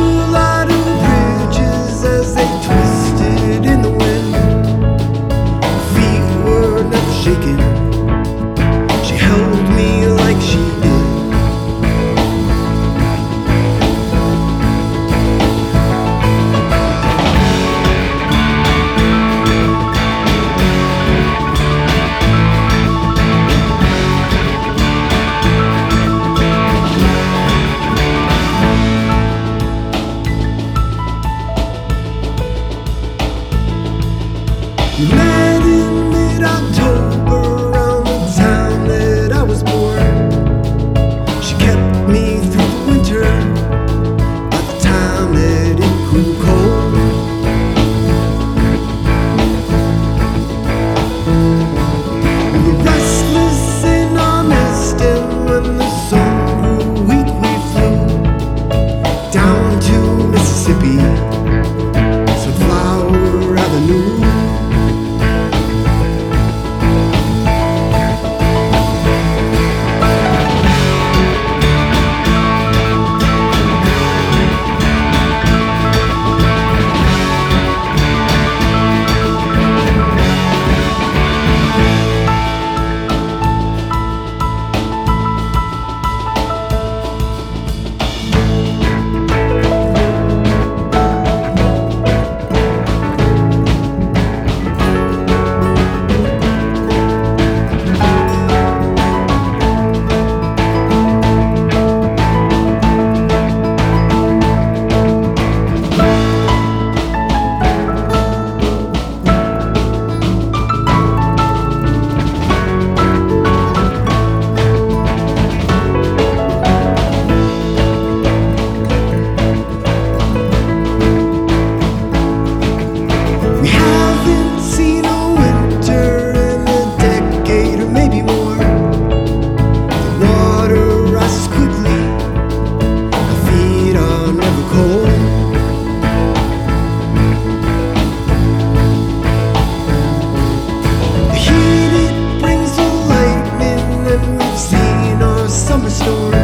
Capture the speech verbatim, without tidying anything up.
a lot of bridges as they twisted in the wind. Her feet were never shaking. She held me like she did. We met in mid-October around the time that I was born. She kept me through the winter at the time that it grew cold. We were restless in our nest, and when the sun grew weak we flew down to Mississippi, Sunflower Avenue. Summer story.